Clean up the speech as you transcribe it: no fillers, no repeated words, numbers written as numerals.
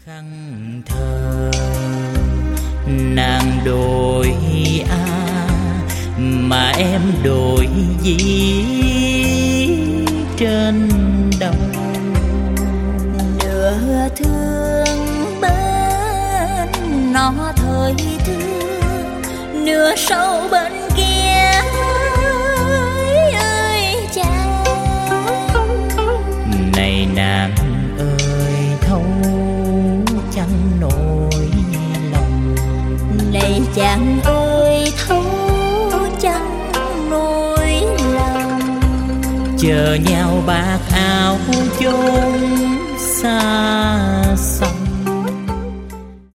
khăn thờ nàng đổi mà em đổi gì trên đầu. Nửa thương bên nó thời thương, nửa sâu bên kia ơi chàng. Này nàng ơi thấu chẳng nỗi lòng, này chàng ơi thấu chẳng nỗi lòng. Chờ nhau bạc áo chốn xa xăm,